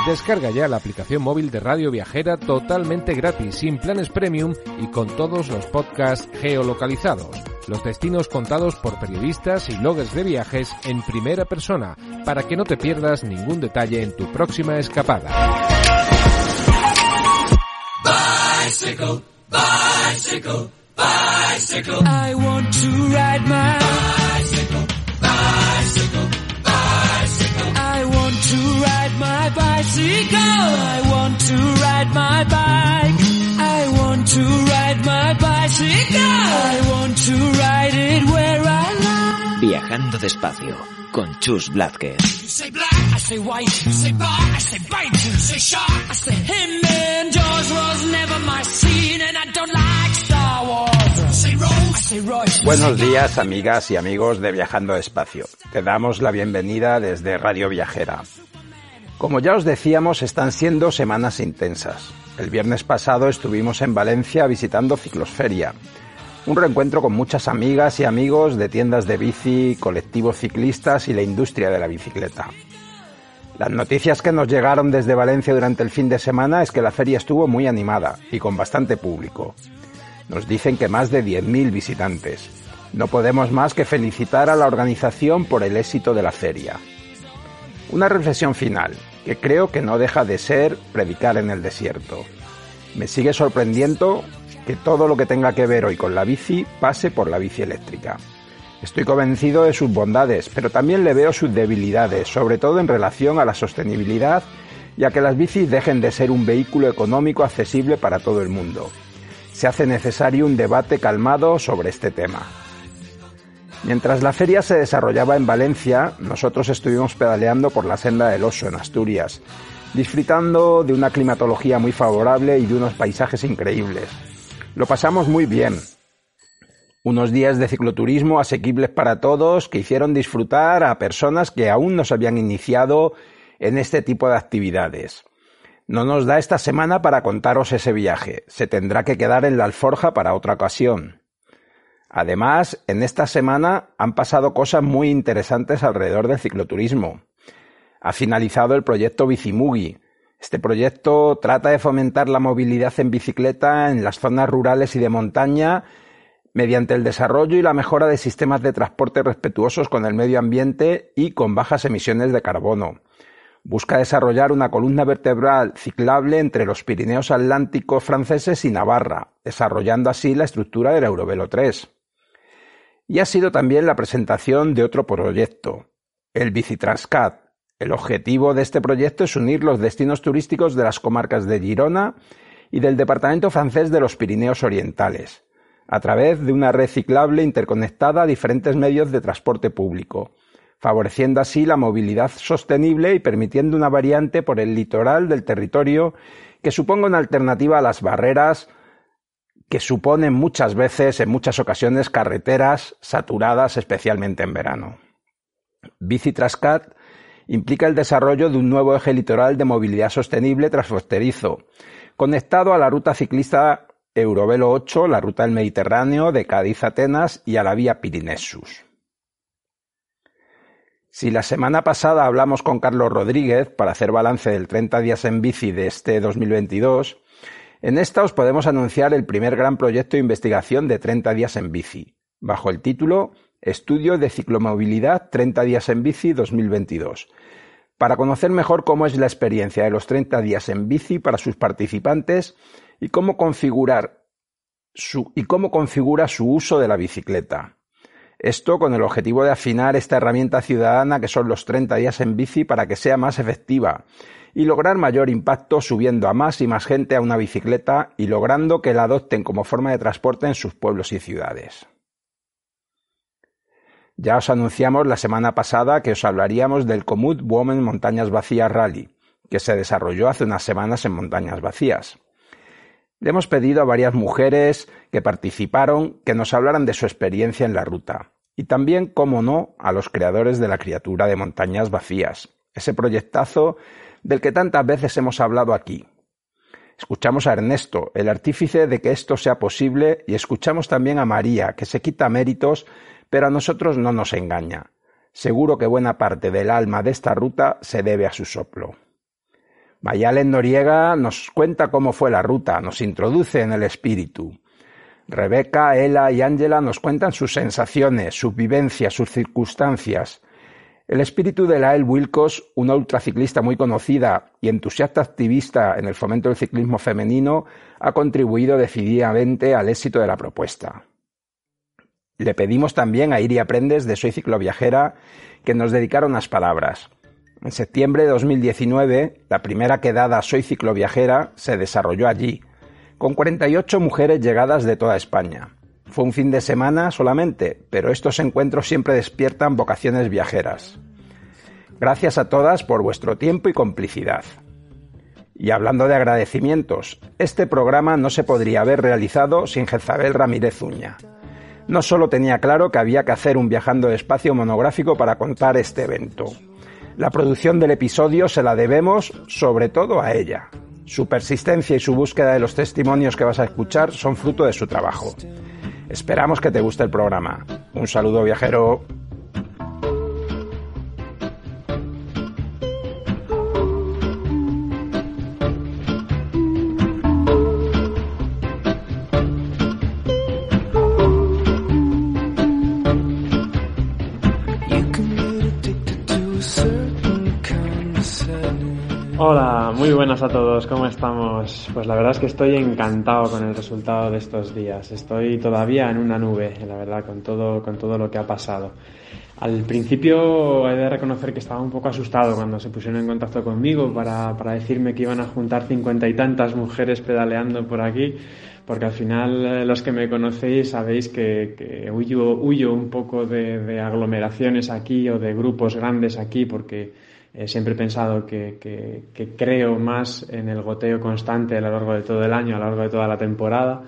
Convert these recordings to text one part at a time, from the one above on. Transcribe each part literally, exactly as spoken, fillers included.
Descarga ya la aplicación móvil de Radio Viajera totalmente gratis, sin planes premium y con todos los podcasts geolocalizados. Los destinos contados por periodistas y bloggers de viajes en primera persona, para que no te pierdas ningún detalle en tu próxima escapada. Bicycle, bicycle, bicycle. I want to ride my bicycle, bicycle, bicycle. I want to ride my bicycle. I want to ride my bike. I want to ride my bicycle. I want to ride it where I like. Viajando despacio con Chus Blázquez. Say black, I say white, you say bar, I say bite, you say shark, I say him and Jaws was never my scene and I don't like Star Wars. Say Rose, I say Royce. Buenos días, amigas y amigos de Viajando Despacio. Te damos la bienvenida desde Radio Viajera. Como ya os decíamos, están siendo semanas intensas. El viernes pasado estuvimos en Valencia visitando Ciclosferia, un reencuentro con muchas amigas y amigos de tiendas de bici, colectivos ciclistas y la industria de la bicicleta. Las noticias que nos llegaron desde Valencia durante el fin de semana es que la feria estuvo muy animada y con bastante público. Nos dicen que más de diez mil visitantes. No podemos más que felicitar a la organización por el éxito de la feria. Una reflexión final, que creo que no deja de ser predicar en el desierto. Me sigue sorprendiendo que todo lo que tenga que ver hoy con la bici pase por la bici eléctrica. Estoy convencido de sus bondades, pero también le veo sus debilidades, sobre todo en relación a la sostenibilidad y a que las bicis dejen de ser un vehículo económico accesible para todo el mundo. Se hace necesario un debate calmado sobre este tema. Mientras la feria se desarrollaba en Valencia, nosotros estuvimos pedaleando por la Senda del Oso en Asturias, disfrutando de una climatología muy favorable y de unos paisajes increíbles. Lo pasamos muy bien. Unos días de cicloturismo asequibles para todos que hicieron disfrutar a personas que aún no se habían iniciado en este tipo de actividades. No nos da esta semana para contaros ese viaje. Se tendrá que quedar en la alforja para otra ocasión. Además, en esta semana han pasado cosas muy interesantes alrededor del cicloturismo. Ha finalizado el proyecto Bicimugi. Este proyecto trata de fomentar la movilidad en bicicleta en las zonas rurales y de montaña mediante el desarrollo y la mejora de sistemas de transporte respetuosos con el medio ambiente y con bajas emisiones de carbono. Busca desarrollar una columna vertebral ciclable entre los Pirineos Atlánticos franceses y Navarra, desarrollando así la estructura del Eurovelo tres. Y ha sido también la presentación de otro proyecto, el Bicitranscat. El objetivo de este proyecto es unir los destinos turísticos de las comarcas de Girona y del departamento francés de los Pirineos Orientales, a través de una red ciclable interconectada a diferentes medios de transporte público, favoreciendo así la movilidad sostenible y permitiendo una variante por el litoral del territorio que suponga una alternativa a las barreras que suponen muchas veces, en muchas ocasiones, carreteras saturadas, especialmente en verano. Bicitranscat implica el desarrollo de un nuevo eje litoral de movilidad sostenible transfronterizo, conectado a la ruta ciclista Eurovelo ocho, la ruta del Mediterráneo de Cádiz a Atenas y a la vía Pirinesus. Si la semana pasada hablamos con Carlos Rodríguez para hacer balance del treinta días en bici de este dos mil veintidós, en esta os podemos anunciar el primer gran proyecto de investigación de treinta días en bici, bajo el título Estudio de Ciclomovilidad treinta días en bici dos mil veintidós, para conocer mejor cómo es la experiencia de los treinta días en bici para sus participantes y cómo configurar su, y cómo configura su uso de la bicicleta. Esto con el objetivo de afinar esta herramienta ciudadana que son los treinta días en bici para que sea más efectiva y lograr mayor impacto subiendo a más y más gente a una bicicleta y logrando que la adopten como forma de transporte en sus pueblos y ciudades. Ya os anunciamos la semana pasada que os hablaríamos del Komoot Women Montañas Vacías Rally, que se desarrolló hace unas semanas en Montañas Vacías. Le hemos pedido a varias mujeres que participaron que nos hablaran de su experiencia en la ruta y también, cómo no, a los creadores de la criatura de Montañas Vacías, ese proyectazo del que tantas veces hemos hablado aquí. Escuchamos a Ernesto, el artífice de que esto sea posible, y escuchamos también a María, que se quita méritos, pero a nosotros no nos engaña. Seguro que buena parte del alma de esta ruta se debe a su soplo. Mayalen Noriega nos cuenta cómo fue la ruta, nos introduce en el espíritu. Rebeca, Ela y Ángela nos cuentan sus sensaciones, sus vivencias, sus circunstancias. El espíritu de Lael Wilkos, una ultraciclista muy conocida y entusiasta activista en el fomento del ciclismo femenino, ha contribuido decididamente al éxito de la propuesta. Le pedimos también a Iria Prendes de Soy Cicloviajera que nos dedicara unas palabras. En septiembre de dos mil diecinueve, la primera quedada Soy Cicloviajera se desarrolló allí, con cuarenta y ocho mujeres llegadas de toda España. Fue un fin de semana solamente, pero estos encuentros siempre despiertan vocaciones viajeras. Gracias a todas por vuestro tiempo y complicidad. Y hablando de agradecimientos, este programa no se podría haber realizado sin Jezabel Ramírez Uña. No solo tenía claro que había que hacer un Viajando Despacio monográfico para contar este evento. La producción del episodio se la debemos sobre todo a ella. Su persistencia y su búsqueda de los testimonios que vas a escuchar son fruto de su trabajo. Esperamos que te guste el programa. Un saludo viajero. Hola, muy buenas a todos, ¿cómo estamos? Pues la verdad es que estoy encantado con el resultado de estos días. Estoy todavía en una nube, la verdad, con todo, con todo lo que ha pasado. Al principio he de reconocer que estaba un poco asustado cuando se pusieron en contacto conmigo para, para decirme que iban a juntar cincuenta y tantas mujeres pedaleando por aquí, porque al final los que me conocéis sabéis que, que huyo, huyo un poco de, de aglomeraciones aquí o de grupos grandes aquí, porque Eh, siempre he pensado que, que, que creo más en el goteo constante a lo largo de todo el año, a lo largo de toda la temporada,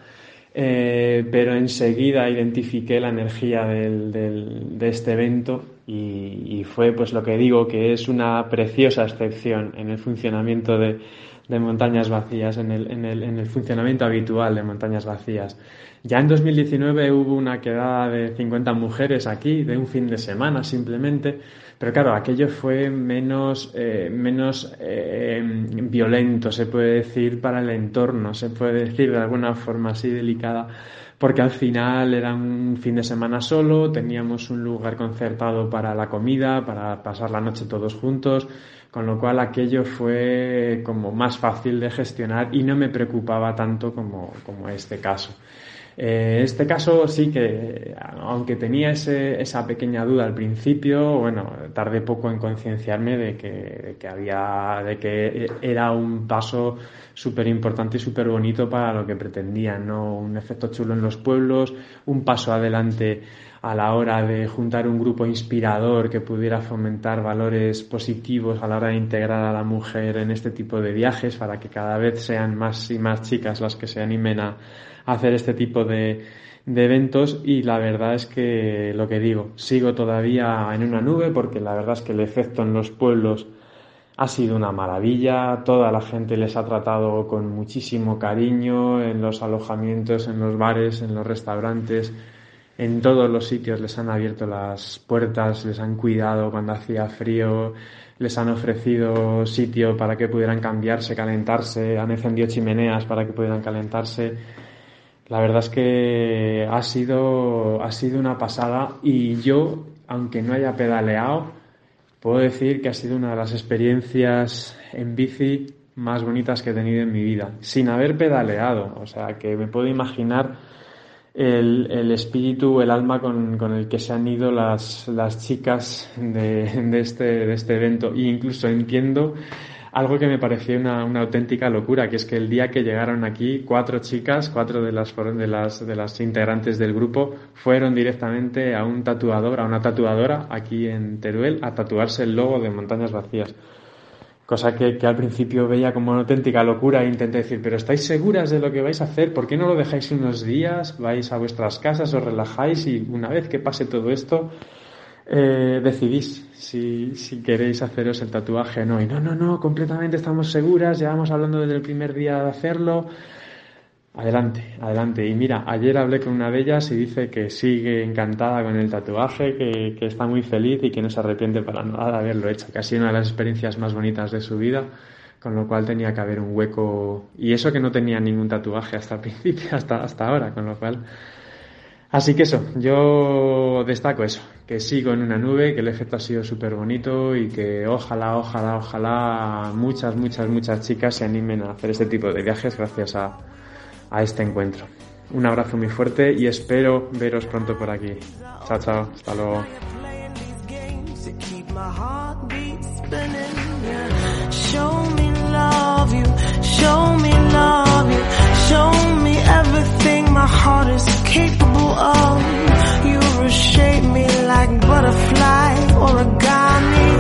eh, pero enseguida identifiqué la energía del, del, de este evento y, y fue pues lo que digo, que es una preciosa excepción en el funcionamiento de, de Montañas Vacías, en el, en, el, en el funcionamiento habitual de Montañas Vacías. Ya en dos mil diecinueve hubo una quedada de cincuenta mujeres aquí, de un fin de semana simplemente, pero claro, aquello fue menos, eh, menos eh, violento, se puede decir, para el entorno, se puede decir de alguna forma así delicada, porque al final era un fin de semana solo, teníamos un lugar concertado para la comida, para pasar la noche todos juntos, con lo cual aquello fue como más fácil de gestionar y no me preocupaba tanto como, como este caso. Eh, este caso sí que, aunque tenía ese, esa pequeña duda al principio, bueno, tardé poco en concienciarme de que, de que había, de que era un paso súper importante y súper bonito para lo que pretendían, ¿no? Un efecto chulo en los pueblos, un paso adelante a la hora de juntar un grupo inspirador que pudiera fomentar valores positivos a la hora de integrar a la mujer en este tipo de viajes para que cada vez sean más y más chicas las que se animen a hacer este tipo de, de eventos. Y la verdad es que lo que digo, sigo todavía en una nube porque la verdad es que el efecto en los pueblos ha sido una maravilla, toda la gente les ha tratado con muchísimo cariño en los alojamientos, en los bares, en los restaurantes. En todos los sitios les han abierto las puertas, les han cuidado cuando hacía frío, les han ofrecido sitio para que pudieran cambiarse, calentarse, han encendido chimeneas para que pudieran calentarse. La verdad es que ha sido, ha sido una pasada y yo, aunque no haya pedaleado, puedo decir que ha sido una de las experiencias en bici más bonitas que he tenido en mi vida, sin haber pedaleado. O sea, que me puedo imaginar El, el espíritu, el alma con, con el que se han ido las, las chicas de, de, este, de este evento. E incluso entiendo algo que me pareció una, una auténtica locura, que es que el día que llegaron aquí, cuatro chicas, cuatro de las, de las, de las integrantes del grupo, fueron directamente a un tatuador, a una tatuadora aquí en Teruel, a tatuarse el logo de Montañas Vacías. Cosa que, que al principio veía como una auténtica locura e intenté decir, pero ¿estáis seguras de lo que vais a hacer? ¿Por qué no lo dejáis unos días? Vais a vuestras casas, os relajáis y una vez que pase todo esto, eh, decidís si, si queréis haceros el tatuaje o no. Y no, no, no, completamente estamos seguras, llevamos hablando desde el primer día de hacerlo. Adelante, adelante. Y mira, ayer hablé con una de ellas y dice que sigue encantada con el tatuaje, que, que está muy feliz y que no se arrepiente para nada de haberlo hecho, que ha sido una de las experiencias más bonitas de su vida, con lo cual tenía que haber un hueco, y eso que no tenía ningún tatuaje hasta el principio, hasta, hasta ahora, con lo cual... Así que eso, yo destaco eso, que sigo en una nube, que el efecto ha sido súper bonito y que ojalá, ojalá, ojalá muchas, muchas, muchas chicas se animen a hacer este tipo de viajes gracias a, a este encuentro. Un abrazo muy fuerte y espero veros pronto por aquí. Chao, chao, hasta luego. Show me love you, show me love you, show me everything my heart is capable of. You reshape me like butterfly origami.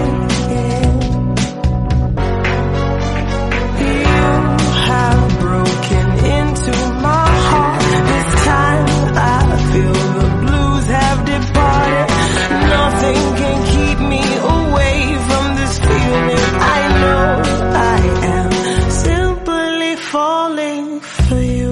You have broken into my heart. This time I feel the blues have departed. Nothing can keep me away from this feeling. I know I am simply falling for you.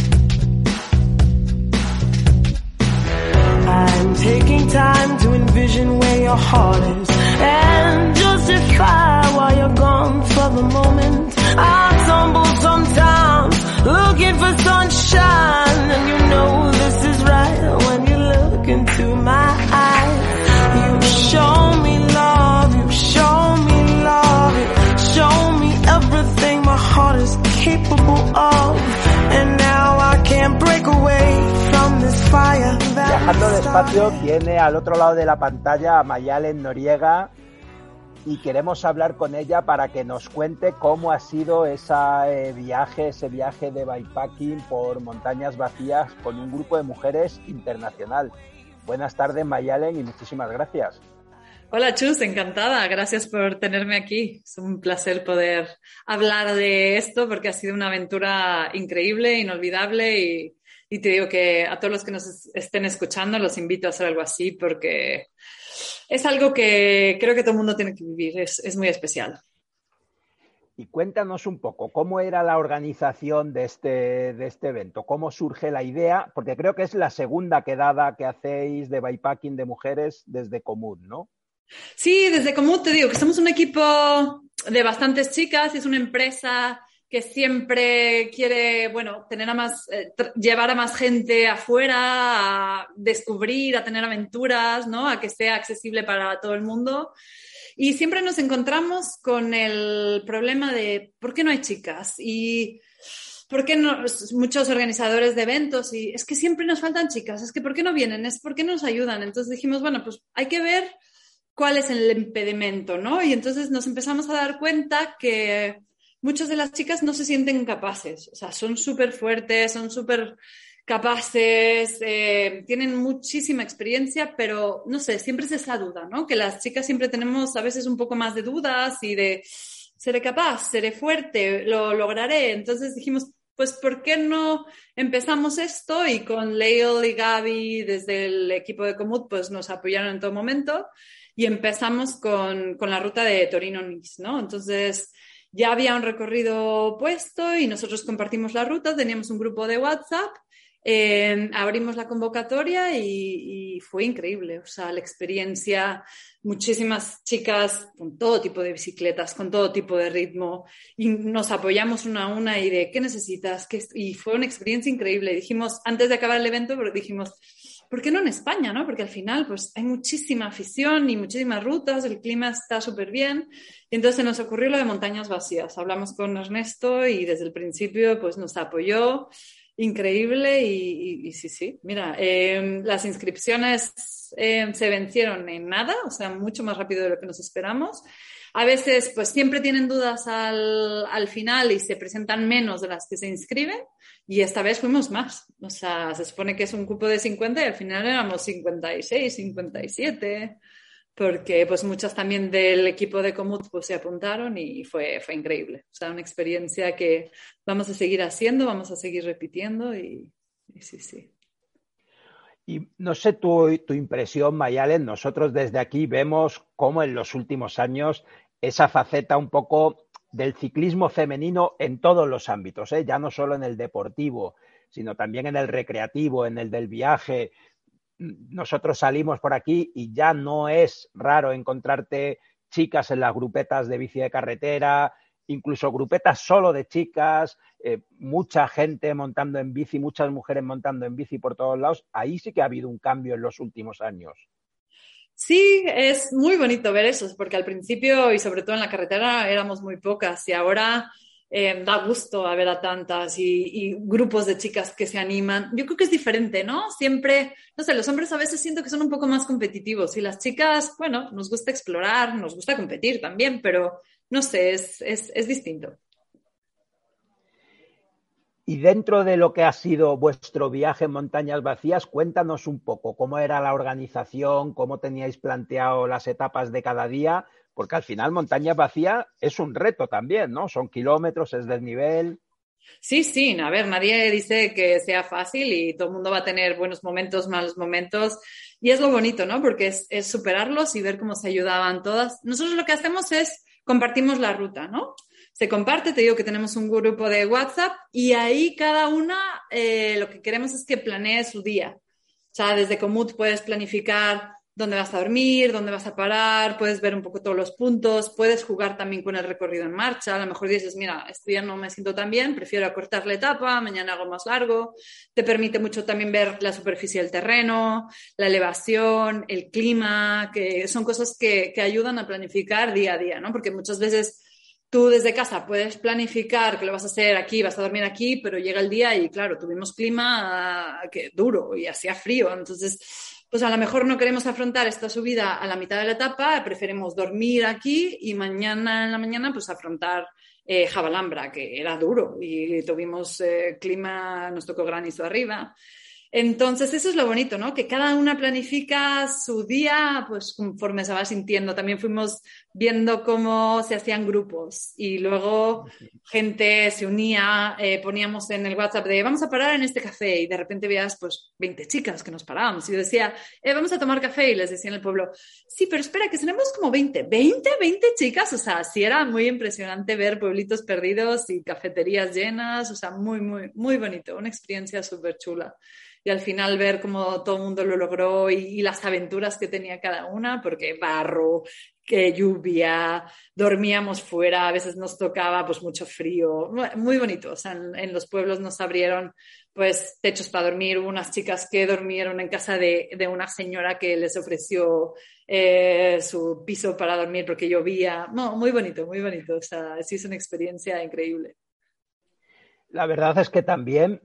I'm taking time to envision where your heart is and justify why you're gone for the moment. I tumble sometimes looking for sunshine, and you know this is right when you look into my eyes. You show me love, you show me love, you show me everything my heart is capable of, and now I can't break away from this fire. Viajando Despacio tiene al otro lado de la pantalla a Mayalen Noriega y queremos hablar con ella para que nos cuente cómo ha sido ese viaje, ese viaje de bikepacking por montañas vacías con un grupo de mujeres internacional. Buenas tardes, Mayalen, y muchísimas gracias. Hola, Chus, encantada. Gracias por tenerme aquí. Es un placer poder hablar de esto porque ha sido una aventura increíble, inolvidable y, y te digo que a todos los que nos estén escuchando los invito a hacer algo así porque es algo que creo que todo el mundo tiene que vivir. Es, es muy especial. Y cuéntanos un poco, ¿cómo era la organización de este, de este evento? ¿Cómo surge la idea? Porque creo que es la segunda quedada que hacéis de bikepacking de mujeres desde Comut, ¿no? Sí, desde Comut te digo que somos un equipo de bastantes chicas y es una empresa que siempre quiere, bueno, tener a más, eh, llevar a más gente afuera, a descubrir, a tener aventuras, ¿no? A que sea accesible para todo el mundo. Y siempre nos encontramos con el problema de ¿por qué no hay chicas? Y ¿por qué no? Muchos organizadores de eventos y es que siempre nos faltan chicas, es que ¿por qué no vienen? Es ¿por qué no nos ayudan? Entonces dijimos, bueno, pues hay que ver cuál es el impedimento, ¿no? Y entonces nos empezamos a dar cuenta que muchas de las chicas no se sienten capaces, o sea, son súper fuertes, son súper capaces, eh, tienen muchísima experiencia, pero no sé, siempre es esa duda, ¿no? Que las chicas siempre tenemos a veces un poco más de dudas y de seré capaz, seré fuerte, lo lograré. Entonces dijimos, pues ¿por qué no empezamos esto? Y con Leil y Gaby desde el equipo de Comut pues nos apoyaron en todo momento y empezamos con, con la ruta de Torino-Nice, ¿no? Entonces ya había un recorrido puesto y nosotros compartimos la ruta, teníamos un grupo de WhatsApp. Eh, abrimos la convocatoria y, y fue increíble, o sea, la experiencia, muchísimas chicas con todo tipo de bicicletas, con todo tipo de ritmo y nos apoyamos una a una y de ¿qué necesitas? ¿Qué? Y fue una experiencia increíble. Dijimos, antes de acabar el evento, pero dijimos, ¿por qué no en España? ¿No? Porque al final pues hay muchísima afición y muchísimas rutas, el clima está súper bien. Y entonces nos ocurrió lo de montañas vacías. Hablamos con Ernesto y desde el principio pues nos apoyó. Increíble y, y, y sí, sí. Mira, eh, las inscripciones eh, se vencieron en nada, o sea, mucho más rápido de lo que nos esperamos. A veces, pues siempre tienen dudas al, al final y se presentan menos de las que se inscriben y esta vez fuimos más. O sea, se supone que es un cupo de cincuenta y al final éramos cincuenta y seis, cincuenta y siete, porque pues muchas también del equipo de Comut pues se apuntaron y fue, fue increíble. O sea, una experiencia que vamos a seguir haciendo, vamos a seguir repitiendo y, y sí, sí. Y no sé tu, tu impresión, Mayalen, nosotros desde aquí vemos cómo en los últimos años esa faceta un poco del ciclismo femenino en todos los ámbitos, ¿eh? Ya no solo en el deportivo, sino también en el recreativo, en el del viaje. Nosotros salimos por aquí y ya no es raro encontrarte chicas en las grupetas de bici de carretera, incluso grupetas solo de chicas, eh, mucha gente montando en bici, muchas mujeres montando en bici por todos lados. Ahí sí que ha habido un cambio en los últimos años. Sí, es muy bonito ver eso, porque al principio y sobre todo en la carretera éramos muy pocas y ahora eh, da gusto a ver a tantas y, y grupos de chicas que se animan. Yo creo que es diferente, ¿no? Siempre, no sé, los hombres a veces siento que son un poco más competitivos y las chicas, bueno, nos gusta explorar, nos gusta competir también, pero no sé, es, es, es distinto. Y dentro de lo que ha sido vuestro viaje en montañas vacías, cuéntanos un poco cómo era la organización, cómo teníais planteado las etapas de cada día, porque al final montañas vacías es un reto también, ¿no? Son kilómetros, es desnivel. Sí, sí, a ver, nadie dice que sea fácil y todo el mundo va a tener buenos momentos, malos momentos y es lo bonito, ¿no? Porque es, es superarlos y ver cómo se ayudaban todas. Nosotros lo que hacemos es compartimos la ruta, ¿no? Se comparte, te digo que tenemos un grupo de WhatsApp y ahí cada una eh, lo que queremos es que planee su día. O sea, desde Komoot puedes planificar dónde vas a dormir, dónde vas a parar, puedes ver un poco todos los puntos, puedes jugar también con el recorrido en marcha. A lo mejor dices, mira, este día no me siento tan bien, prefiero acortar la etapa, mañana hago más largo. Te permite mucho también ver la superficie del terreno, la elevación, el clima, que son cosas que, que ayudan a planificar día a día, ¿no? Porque muchas veces tú desde casa puedes planificar que lo vas a hacer aquí, vas a dormir aquí, pero llega el día y claro, tuvimos clima uh, que duro y hacía frío. Entonces, pues a lo mejor no queremos afrontar esta subida a la mitad de la etapa, preferimos dormir aquí y mañana en la mañana pues afrontar eh, Jabalambra, que era duro y tuvimos eh, clima, nos tocó granizo arriba. Entonces, eso es lo bonito, ¿no? Que cada una planifica su día, pues conforme se va sintiendo. También fuimos viendo cómo se hacían grupos y luego gente se unía, eh, poníamos en el WhatsApp de vamos a parar en este café y de repente veías pues veinte chicas que nos parábamos y yo decía, eh, vamos a tomar café y les decía en el pueblo, sí, pero espera, que seremos como veinte, veinte, veinte chicas, o sea, sí era muy impresionante ver pueblitos perdidos y cafeterías llenas, o sea, muy, muy, muy bonito, una experiencia súper chula. Y al final ver cómo todo el mundo lo logró y, y las aventuras que tenía cada una, porque barro, que lluvia, dormíamos fuera, a veces nos tocaba pues mucho frío, muy bonito. O sea, en, en los pueblos nos abrieron pues techos para dormir, hubo unas chicas que durmieron en casa de, de una señora que les ofreció eh, su piso para dormir porque llovía. No, muy bonito, muy bonito. O sea, sí es una experiencia increíble. La verdad es que también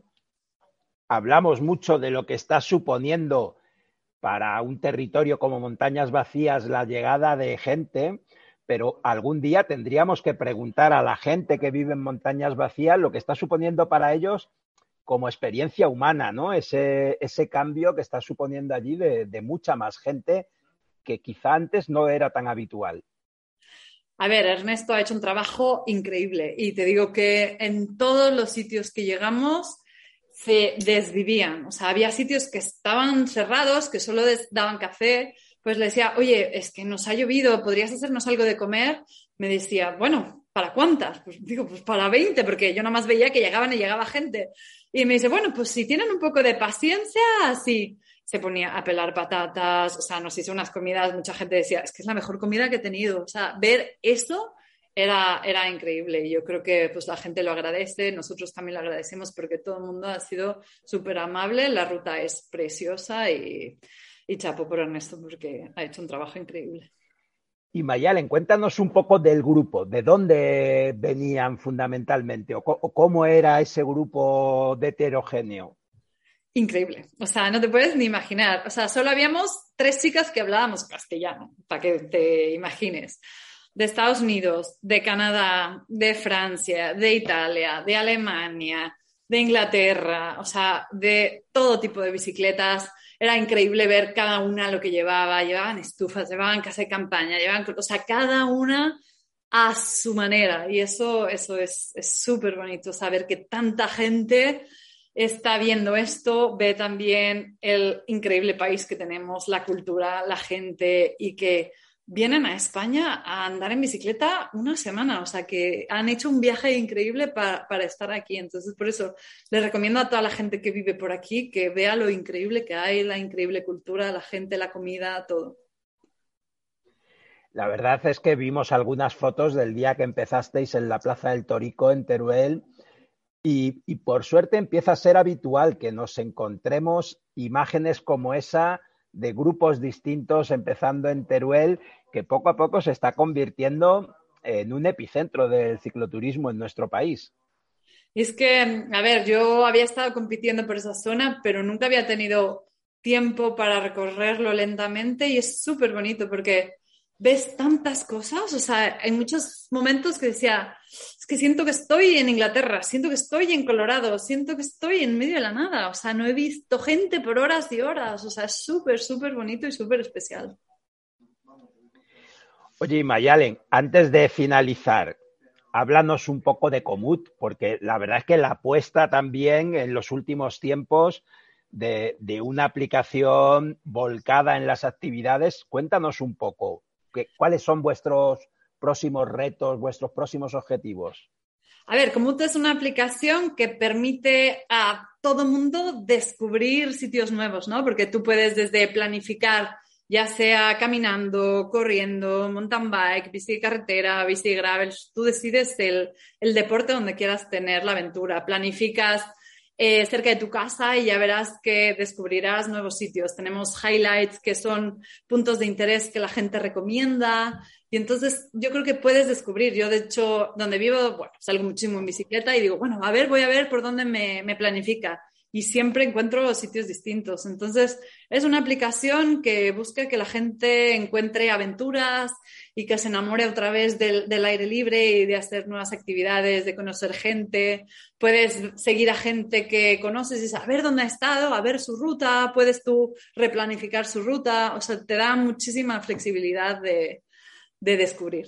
hablamos mucho de lo que está suponiendo para un territorio como Montañas Vacías la llegada de gente, pero algún día tendríamos que preguntar a la gente que vive en Montañas Vacías lo que está suponiendo para ellos como experiencia humana, ¿no? Ese, ese cambio que está suponiendo allí de, de mucha más gente que quizá antes no era tan habitual. A ver, Ernesto ha hecho un trabajo increíble y te digo que en todos los sitios que llegamos se desvivían, o sea, había sitios que estaban cerrados, que solo daban café, pues le decía, oye, es que nos ha llovido, ¿podrías hacernos algo de comer? Me decía, bueno, ¿para cuántas? Pues digo, pues para veinte, porque yo nada más veía que llegaban y llegaba gente. Y me dice, bueno, pues si tienen un poco de paciencia, así. Se ponía a pelar patatas, o sea, nos hizo unas comidas, mucha gente decía, es que es la mejor comida que he tenido, o sea, ver eso Era, era increíble y yo creo que pues, la gente lo agradece, nosotros también lo agradecemos porque todo el mundo ha sido súper amable, la ruta es preciosa y, y chapo por Ernesto porque ha hecho un trabajo increíble. Y Mayalen, cuéntanos un poco del grupo, de dónde venían fundamentalmente o, o cómo era ese grupo de heterogéneo. Increíble, o sea, no te puedes ni imaginar, o sea, solo habíamos tres chicas que hablábamos castellano, para que te imagines. De Estados Unidos, de Canadá, de Francia, de Italia, de Alemania, de Inglaterra, o sea, de todo tipo de bicicletas. Era increíble ver cada una lo que llevaba. Llevaban estufas, llevaban casa de campaña, llevaban, o sea, cada una a su manera. Y eso, eso es súper bonito, saber que tanta gente está viendo esto, ve también el increíble país que tenemos, la cultura, la gente y que vienen a España a andar en bicicleta una semana, o sea que han hecho un viaje increíble para, para estar aquí. Entonces, por eso les recomiendo a toda la gente que vive por aquí que vea lo increíble que hay, la increíble cultura, la gente, la comida, todo. La verdad es que vimos algunas fotos del día que empezasteis en la Plaza del Torico en Teruel y, y por suerte empieza a ser habitual que nos encontremos imágenes como esa de grupos distintos empezando en Teruel, que poco a poco se está convirtiendo en un epicentro del cicloturismo en nuestro país. Es que, a ver, yo había estado compitiendo por esa zona, pero nunca había tenido tiempo para recorrerlo lentamente y es súper bonito porque ves tantas cosas, o sea, en muchos momentos que decía, es que siento que estoy en Inglaterra, siento que estoy en Colorado, siento que estoy en medio de la nada, o sea, no he visto gente por horas y horas, o sea, es súper, súper bonito y súper especial. Oye, Mayalen, antes de finalizar, háblanos un poco de Komoot, porque la verdad es que la apuesta también en los últimos tiempos de, de una aplicación volcada en las actividades, cuéntanos un poco. ¿Cuáles son vuestros próximos retos, vuestros próximos objetivos? A ver, Komoot es una aplicación que permite a todo mundo descubrir sitios nuevos, ¿no? Porque tú puedes desde planificar, ya sea caminando, corriendo, mountain bike, bici de carretera, bici de gravel, tú decides el, el deporte donde quieras tener la aventura. Planificas Eh, cerca de tu casa y ya verás que descubrirás nuevos sitios. Tenemos highlights que son puntos de interés que la gente recomienda y entonces yo creo que puedes descubrir. Yo, de hecho, donde vivo, bueno, salgo muchísimo en bicicleta y digo, bueno, a ver, voy a ver por dónde me, me planifica y siempre encuentro sitios distintos. Entonces, es una aplicación que busca que la gente encuentre aventuras y que se enamore otra vez del, del aire libre y de hacer nuevas actividades, de conocer gente. Puedes seguir a gente que conoces y saber dónde ha estado, a ver su ruta, puedes tú replanificar su ruta, o sea, te da muchísima flexibilidad de, de descubrir.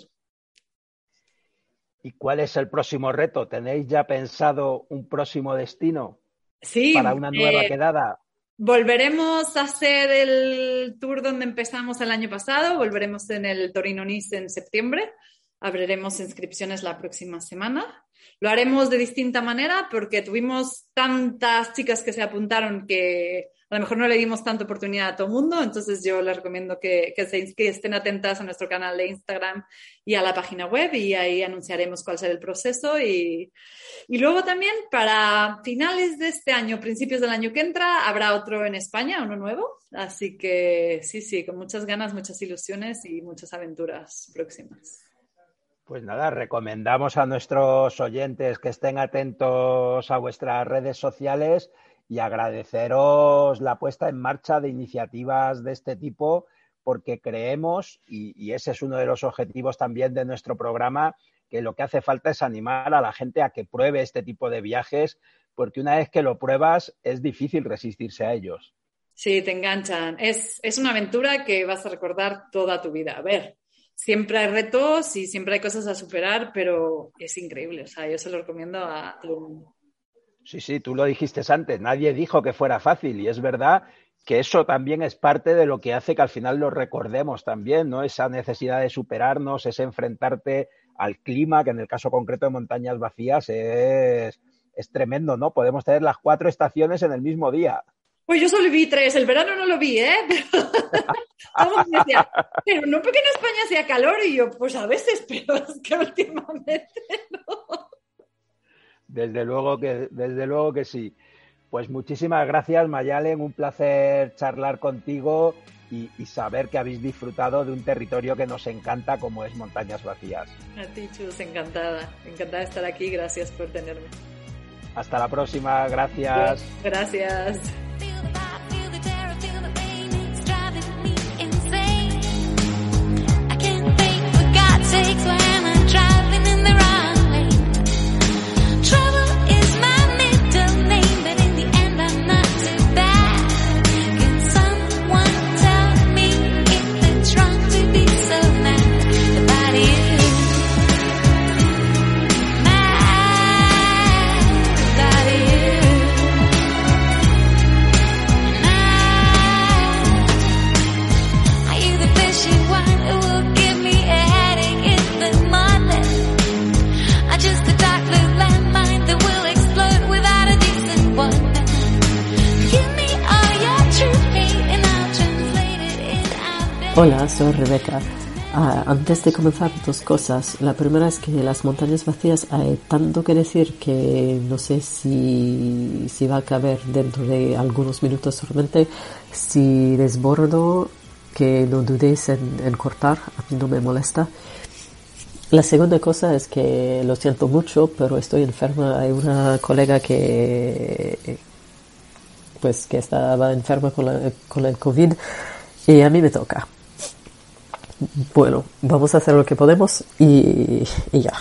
¿Y cuál es el próximo reto? ¿Tenéis ya pensado un próximo destino? Sí, para una nueva eh, quedada. Volveremos a hacer el tour donde empezamos el año pasado, volveremos en el Torino-Nice en septiembre, abriremos inscripciones la próxima semana. Lo haremos de distinta manera porque tuvimos tantas chicas que se apuntaron que a lo mejor no le dimos tanta oportunidad a todo el mundo, entonces yo les recomiendo que, que, se, que estén atentas a nuestro canal de Instagram y a la página web y ahí anunciaremos cuál será el proceso. Y, y luego también para finales de este año, principios del año que entra, habrá otro en España, uno nuevo. Así que sí, sí, con muchas ganas, muchas ilusiones y muchas aventuras próximas. Pues nada, recomendamos a nuestros oyentes que estén atentos a vuestras redes sociales y agradeceros la puesta en marcha de iniciativas de este tipo porque creemos, y, y ese es uno de los objetivos también de nuestro programa, que lo que hace falta es animar a la gente a que pruebe este tipo de viajes porque una vez que lo pruebas es difícil resistirse a ellos. Sí, te enganchan. Es, es una aventura que vas a recordar toda tu vida. A ver, siempre hay retos y siempre hay cosas a superar, pero es increíble. O sea, yo se lo recomiendo a todo el mundo. Sí, sí, tú lo dijiste antes, nadie dijo que fuera fácil y es verdad que eso también es parte de lo que hace que al final lo recordemos también, ¿no? Esa necesidad de superarnos, ese enfrentarte al clima, que en el caso concreto de Montañas Vacías es, es tremendo, ¿no? Podemos tener las cuatro estaciones en el mismo día. Pues yo solo vi tres, el verano no lo vi, ¿eh? Pero, ¿cómo me decía? Pero no porque en España hacía calor y yo, pues a veces, pero es que últimamente no. Desde luego que, desde luego que sí. Pues muchísimas gracias, Mayalen, un placer charlar contigo y, y saber que habéis disfrutado de un territorio que nos encanta como es Montañas Vacías. A ti, Chus, encantada, encantada de estar aquí, gracias por tenerme. Hasta la próxima, gracias. Gracias. Hola, soy Rebeca Uh, antes de comenzar, dos cosas. La primera es que las montañas vacías hay tanto que decir que no sé si, si va a caber dentro de algunos minutos solamente. Si desbordo, que no dudéis en, en cortar, a mí no me molesta. La segunda cosa es que lo siento mucho, pero estoy enferma. Hay una colega que pues que estaba enferma con, la, con el COVID y a mí me toca. Bueno, vamos a hacer lo que podemos y, y ya.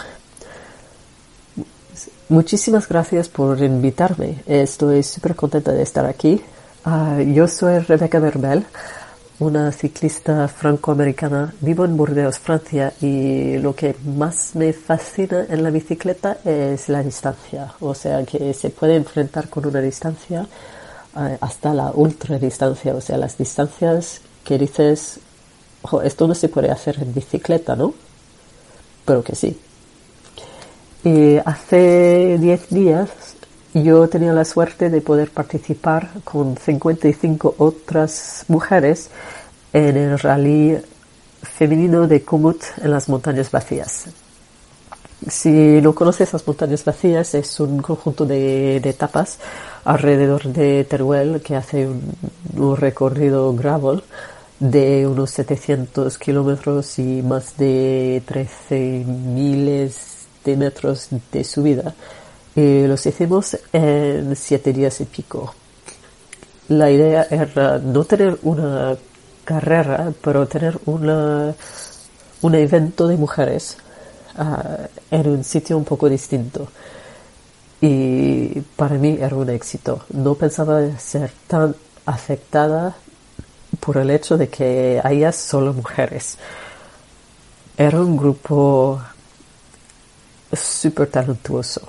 Muchísimas gracias por invitarme. Estoy súper contenta de estar aquí. Uh, yo soy Rebecca Berbel, una ciclista francoamericana. Vivo en Burdeos, Francia, y lo que más me fascina en la bicicleta es la distancia. O sea, que se puede enfrentar con una distancia uh, hasta la ultradistancia. O sea, las distancias que dices... Ojo, esto no se puede hacer en bicicleta, ¿no? Pero que sí. Y hace diez días yo tenía la suerte de poder participar con cincuenta y cinco otras mujeres en el rally femenino de Komoot en las montañas vacías. Si no conoces las montañas vacías, es un conjunto de, de etapas alrededor de Teruel que hace un, un recorrido gravel de unos setecientos kilómetros y más de trece miles de metros de subida. Y los hicimos en siete días y pico. La idea era no tener una carrera, pero tener una, un evento de mujeres uh, en un sitio un poco distinto. Y para mí era un éxito. No pensaba ser tan afectada por el hecho de que haya solo mujeres. Era un grupo súper talentuoso.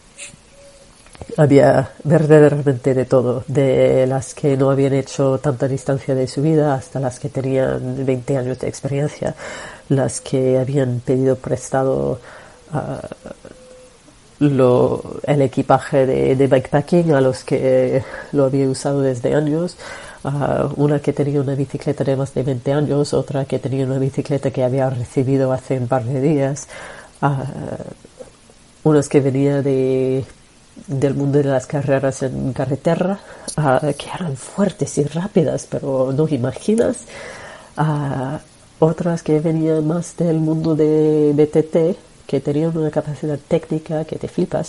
Había verdaderamente de todo, de las que no habían hecho tanta distancia de su vida hasta las que tenían veinte años de experiencia, las que habían pedido prestado uh, lo, el equipaje de, de bikepacking a los que lo había usado desde años. Uh, una que tenía una bicicleta de más de veinte años, otra que tenía una bicicleta que había recibido hace un par de días, uh, unas que venía de, del mundo de las carreras en carretera, uh, que eran fuertes y rápidas, pero no imaginas, uh, otras que venían más del mundo de B T T, que tenían una capacidad técnica que te flipas.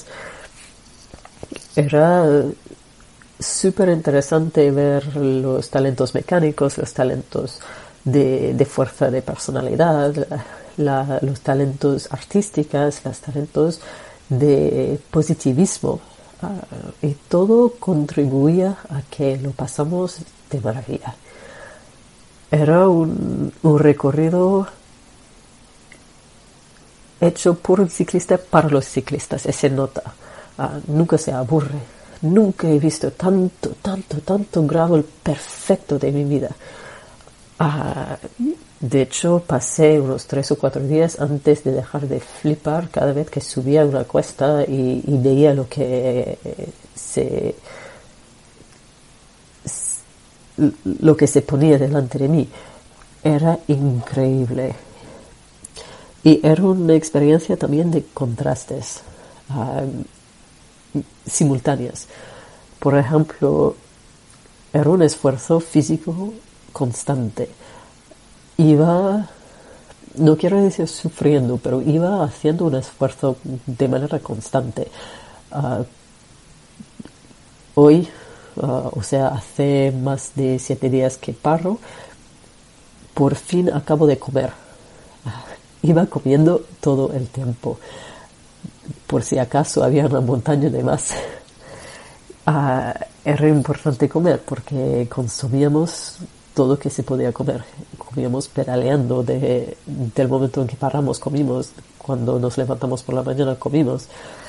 Era súper interesante ver los talentos mecánicos, los talentos de, de fuerza de personalidad, la, la, los talentos artísticos, los talentos de positivismo. Uh, y todo contribuía a que lo pasamos de maravilla. Era un, un recorrido hecho por un ciclista para los ciclistas, se nota. Uh, nunca se aburre. Nunca he visto tanto, tanto, tanto gravel perfecto de mi vida. Uh, de hecho, pasé unos tres o cuatro días antes de dejar de flipar cada vez que subía una cuesta y, y veía lo que se lo que se ponía delante de mí. Era increíble. Y era una experiencia también de contrastes Uh, simultáneas. Por ejemplo, era un esfuerzo físico constante. Iba, no quiero decir sufriendo, pero iba haciendo un esfuerzo de manera constante. Uh, hoy, uh, o sea, hace más de siete días que paro, por fin acabo de comer. Uh, iba comiendo todo el tiempo. Por si acaso había una montaña de más. Uh, era importante comer porque consumíamos todo lo que se podía comer. Comíamos pedaleando, de, del momento en que paramos comimos, cuando nos levantamos por la mañana comimos.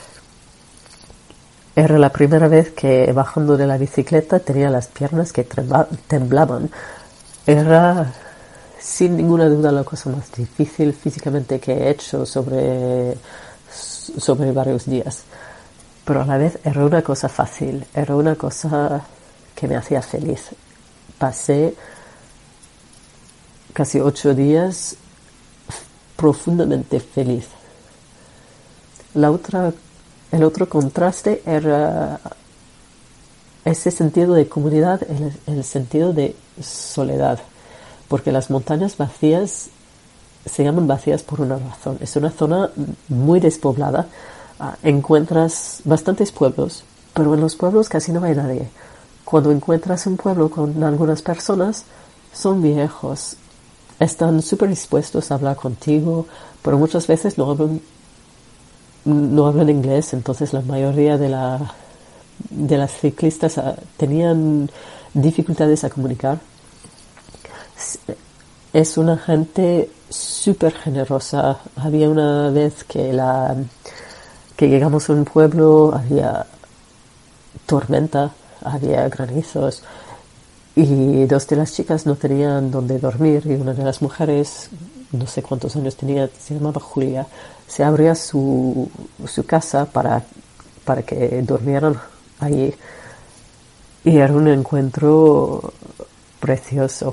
Era la primera vez que bajando de la bicicleta tenía las piernas que trembla, temblaban. Era sin ninguna duda la cosa más difícil físicamente que he hecho sobre... sobre varios días, pero a la vez era una cosa fácil, era una cosa que me hacía feliz. Pasé casi ocho días profundamente feliz. La otra, el otro contraste era ese sentido de comunidad, el, el sentido de soledad, porque las montañas vacías se llaman vacías por una razón. Es una zona muy despoblada, uh, encuentras bastantes pueblos, pero en los pueblos casi no hay nadie. Cuando encuentras un pueblo con algunas personas, son viejos, están súper dispuestos a hablar contigo, pero muchas veces no hablan, no hablan inglés, entonces la mayoría de, la, de las ciclistas uh, tenían dificultades a comunicar. Es una gente súper generosa. Había una vez que, la, que llegamos a un pueblo, había tormenta, había granizos, y dos de las chicas no tenían donde dormir, y una de las mujeres, no sé cuántos años tenía, se llamaba Julia, se abría su, su casa para, para que durmieran allí. Y era un encuentro precioso.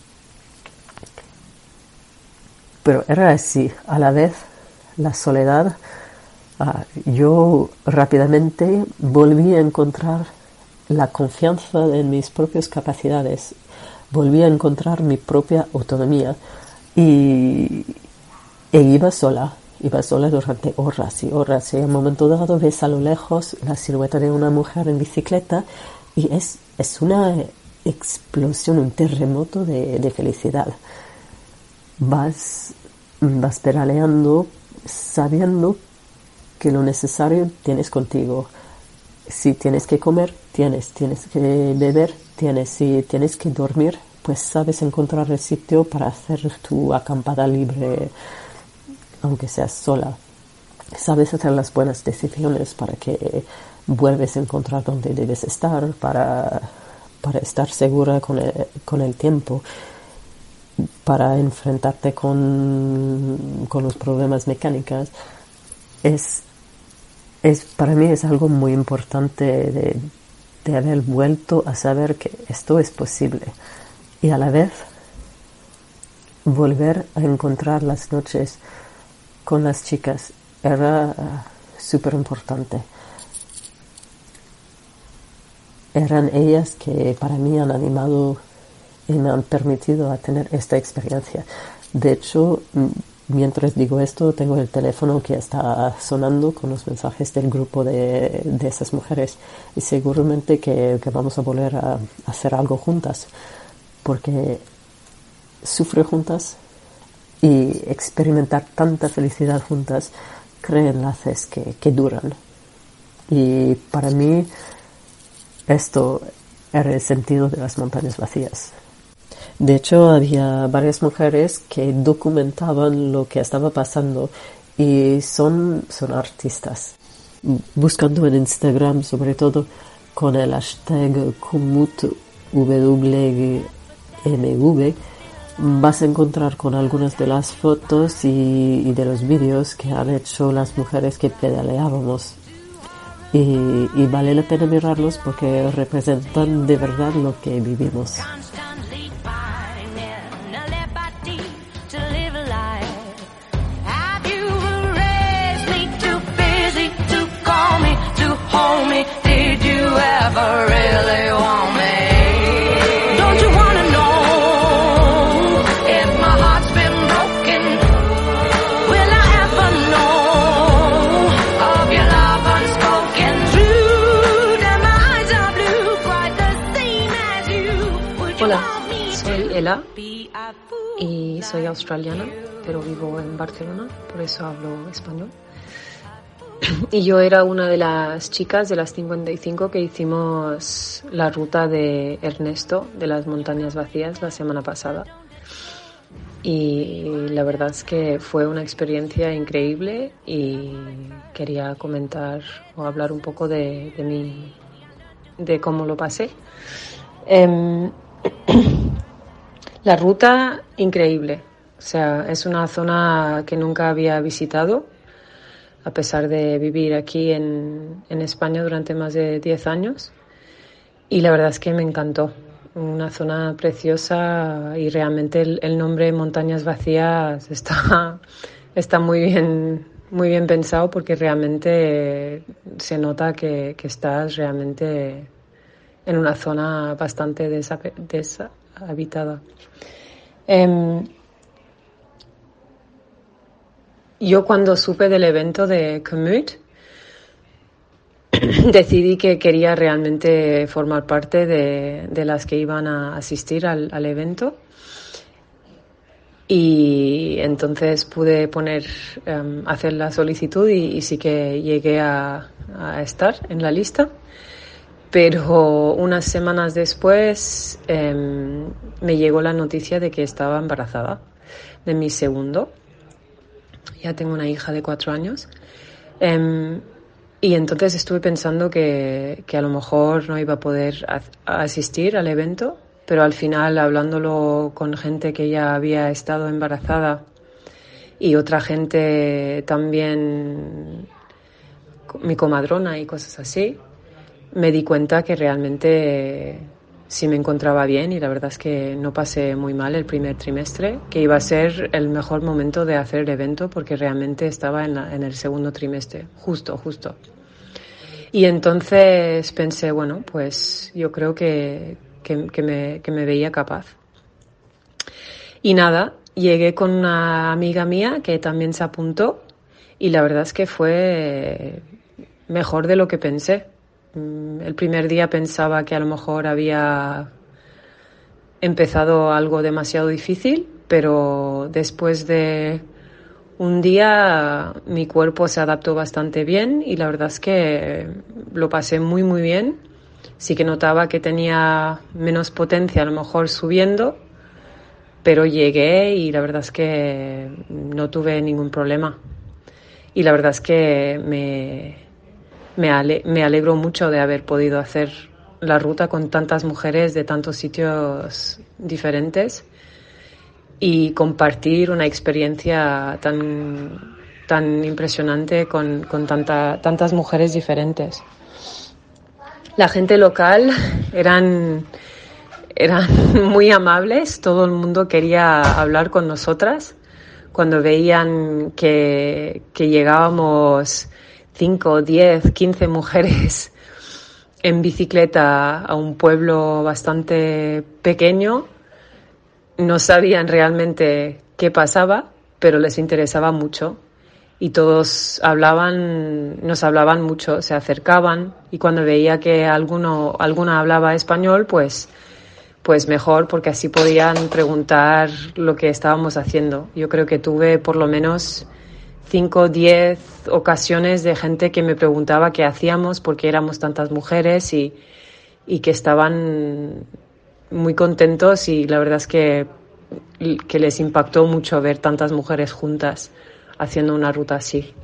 Pero era así, a la vez, la soledad. Uh, yo rápidamente volví a encontrar la confianza en mis propias capacidades, volví a encontrar mi propia autonomía y e iba sola, iba sola durante horas y horas. Y en un momento dado ves a lo lejos la silueta de una mujer en bicicleta y es, es una explosión, un terremoto de, de felicidad. Vas, vas pedaleando sabiendo que lo necesario tienes contigo. Si tienes que comer, tienes. Tienes que beber, tienes. Si tienes que dormir, pues sabes encontrar el sitio para hacer tu acampada libre, aunque seas sola. Sabes hacer las buenas decisiones para que vuelves a encontrar donde debes estar, para, para estar segura con el, con el tiempo, para enfrentarte con, con los problemas mecánicos. Es, es, para mí es algo muy importante de, de haber vuelto a saber que esto es posible. Y a la vez, volver a encontrar las noches con las chicas era uh, súper importante. Eran ellas que para mí han animado y me han permitido a tener esta experiencia. De hecho, mientras digo esto, tengo el teléfono que está sonando con los mensajes del grupo de, de esas mujeres, y seguramente que, que vamos a volver a, a hacer algo juntas, porque sufrir juntas y experimentar tanta felicidad juntas crea enlaces que, que duran. Y para mí esto era el sentido de las montañas vacías. De hecho, había varias mujeres que documentaban lo que estaba pasando y son, son artistas. Buscando en Instagram, sobre todo con el hashtag KumutWMV, vas a encontrar con algunas de las fotos y, y de los vídeos que han hecho las mujeres que pedaleábamos. Y, y vale la pena mirarlos porque representan de verdad lo que vivimos. Hola, soy Ela y soy australiana, pero vivo en Barcelona, por eso hablo español. Y yo era una de las chicas de las cincuenta y cinco que hicimos la ruta de Ernesto de las montañas vacías la semana pasada. Y la verdad es que fue una experiencia increíble y quería comentar o hablar un poco de, de, mi, de cómo lo pasé. Eh, la ruta, increíble. O sea, es una zona que nunca había visitado, a pesar de vivir aquí en, en España durante más de diez años. Y la verdad es que me encantó. una zona preciosa y realmente el, el nombre Montañas Vacías está, está muy bien, muy bien pensado porque realmente se nota que, que estás realmente en una zona bastante deshabitada. Eh, yo cuando supe del evento de Commute decidí que quería realmente formar parte de, de las que iban a asistir al, al evento y entonces pude poner, um, hacer la solicitud y, y sí que llegué a, a estar en la lista, pero unas semanas después um, me llegó la noticia de que estaba embarazada de mi segundo. Ya tengo una hija de cuatro años. Um, Y entonces estuve pensando que, que a lo mejor no iba a poder a, a asistir al evento, pero al final, hablándolo con gente que ya había estado embarazada y otra gente también, mi comadrona y cosas así, me di cuenta que realmente sí me encontraba bien y la verdad es que no pasé muy mal el primer trimestre, que iba a ser el mejor momento de hacer el evento porque realmente estaba en, la, en el segundo trimestre, justo, justo. Y entonces pensé, bueno, pues yo creo que, que, que, me, que me veía capaz. Y nada, llegué con una amiga mía que también se apuntó y la verdad es que fue mejor de lo que pensé. El primer día pensaba que a lo mejor había empezado algo demasiado difícil, pero después de un día mi cuerpo se adaptó bastante bien y la verdad es que lo pasé muy muy bien. Sí que notaba que tenía menos potencia a lo mejor subiendo, pero llegué y la verdad es que no tuve ningún problema. Y la verdad es que me, me, ale, me alegro mucho de haber podido hacer la ruta con tantas mujeres de tantos sitios diferentes y compartir una experiencia tan, tan impresionante con, con tanta, tantas mujeres diferentes. La gente local eran, eran muy amables, todo el mundo quería hablar con nosotras. Cuando veían que, que llegábamos cinco, diez, quince mujeres en bicicleta a un pueblo bastante pequeño, no sabían realmente qué pasaba, pero les interesaba mucho y todos hablaban, nos hablaban mucho, se acercaban y cuando veía que alguno, alguna hablaba español, pues, pues mejor, porque así podían preguntar lo que estábamos haciendo. Yo creo que tuve por lo menos cinco o diez ocasiones de gente que me preguntaba qué hacíamos, por qué éramos tantas mujeres y, y que estaban muy contentos y la verdad es que, que les impactó mucho ver tantas mujeres juntas haciendo una ruta así.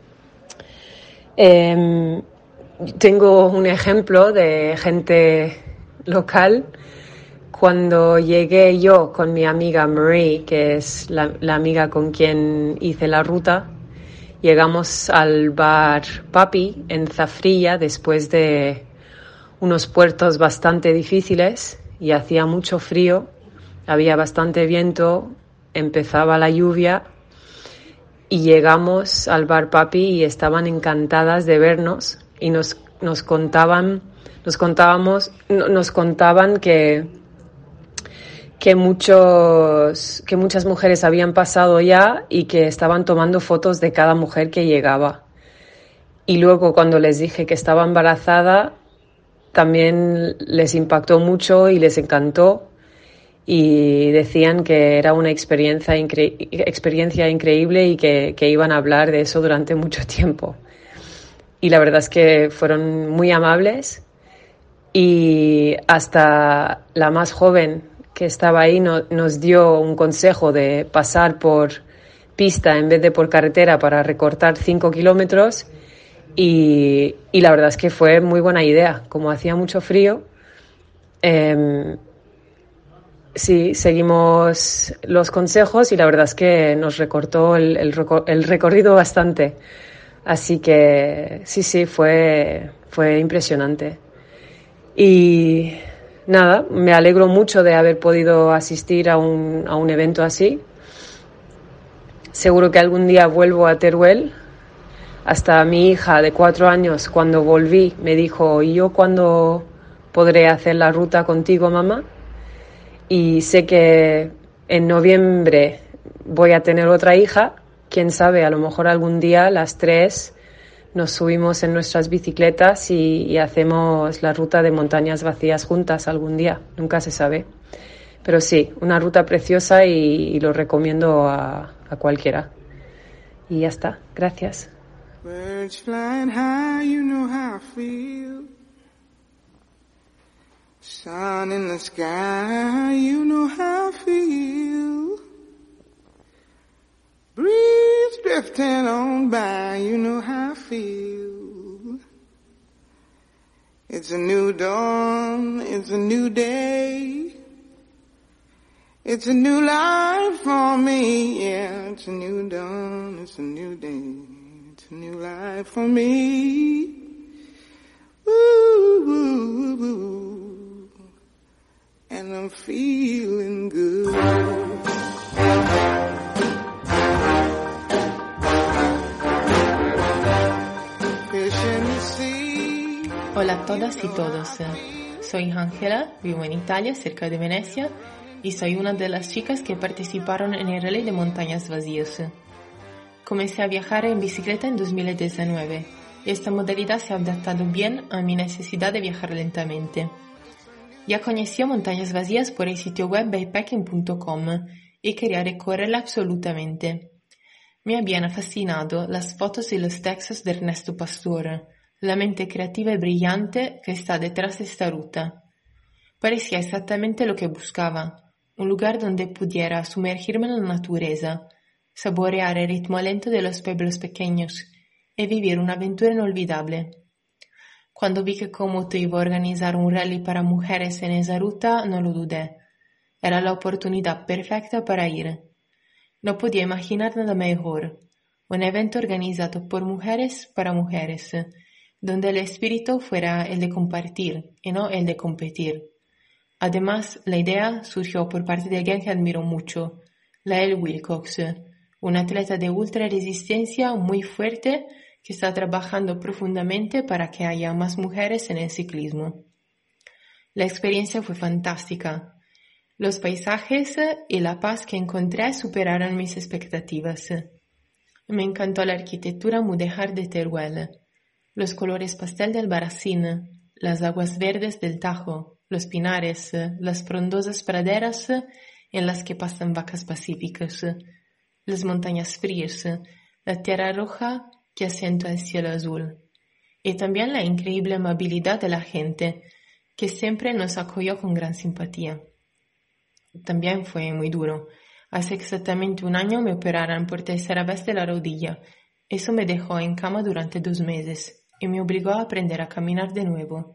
Eh, tengo un ejemplo de gente local. Cuando llegué yo con mi amiga Marie, que es la, la amiga con quien hice la ruta, llegamos al bar Papi en Zafrilla después de unos puertos bastante difíciles y hacía mucho frío, había bastante viento, empezaba la lluvia y llegamos al bar Papi y estaban encantadas de vernos y nos, nos contaban, nos contábamos, nos contaban que, que muchos, que muchas mujeres habían pasado ya y que estaban tomando fotos de cada mujer que llegaba. Y luego cuando les dije que estaba embarazada, también les impactó mucho y les encantó y decían que era una experiencia, incre- experiencia increíble y que, que iban a hablar de eso durante mucho tiempo. Y la verdad es que fueron muy amables y hasta la más joven que estaba ahí no, nos dio un consejo de pasar por pista en vez de por carretera para recortar cinco kilómetros. Y, y la verdad es que fue muy buena idea. Como hacía mucho frío, eh, sí, seguimos los consejos y la verdad es que nos recortó el, el, el recorrido bastante. Así que sí, sí, fue, fue impresionante. Y nada, me alegro mucho de haber podido asistir a un, a un evento así. Seguro que algún día vuelvo a Teruel. Hasta mi hija de cuatro años, cuando volví, me dijo, ¿y yo cuándo podré hacer la ruta contigo, mamá? Y sé que en noviembre voy a tener otra hija. Quién sabe, a lo mejor algún día las tres nos subimos en nuestras bicicletas y, y hacemos la ruta de montañas vacías juntas algún día. Nunca se sabe. Pero sí, una ruta preciosa y, y lo recomiendo a, a cualquiera. Y ya está. Gracias. Birds flying high, you know how I feel. Sun in the sky, you know how I feel. Breeze drifting on by, you know how I feel. It's a new dawn, it's a new day. It's a new life for me, yeah. It's a new dawn, it's a new day. It's a new life for me. Ooh, ooh, ooh. And I'm feeling good. Hola a todas y todos. Soy Ángela, vivo en Italia, cerca de Venecia, y soy una de las chicas que participaron en el Rally de Montañas Vacías. Comencé a viajar en bicicleta en dos mil diecinueve y esta modalidad se ha adaptado bien a mi necesidad de viajar lentamente. Ya conocía Montañas Vacías por el sitio web bikepacking punto com y quería recorrerla absolutamente. Me habían fascinado las fotos y los textos de Ernesto Pastor, la mente creativa y brillante que está detrás de esta ruta. Parecía exactamente lo que buscaba, un lugar donde pudiera sumergirme en la naturaleza, saborear el ritmo lento de los pueblos pequeños y vivir una aventura inolvidable. Cuando vi que Komoot iba a organizar un rally para mujeres en esa ruta, no lo dudé. Era la oportunidad perfecta para ir. No podía imaginar nada mejor. Un evento organizado por mujeres para mujeres, donde el espíritu fuera el de compartir y no el de competir. Además, la idea surgió por parte de alguien que admiro mucho, Lael Wilcox, una atleta de ultra resistencia muy fuerte que está trabajando profundamente para que haya más mujeres en el ciclismo. La experiencia fue fantástica. Los paisajes y la paz que encontré superaron mis expectativas. Me encantó la arquitectura mudéjar de Teruel, los colores pastel del Baracín, las aguas verdes del Tajo, los pinares, las frondosas praderas en las que pasan vacas pacíficas, las montañas frías, la tierra roja que asienta el cielo azul, y también la increíble amabilidad de la gente, que siempre nos acogió con gran simpatía. También fue muy duro. Hace exactamente un año me operaron por tercera vez de la rodilla. Eso me dejó en cama durante dos meses y me obligó a aprender a caminar de nuevo.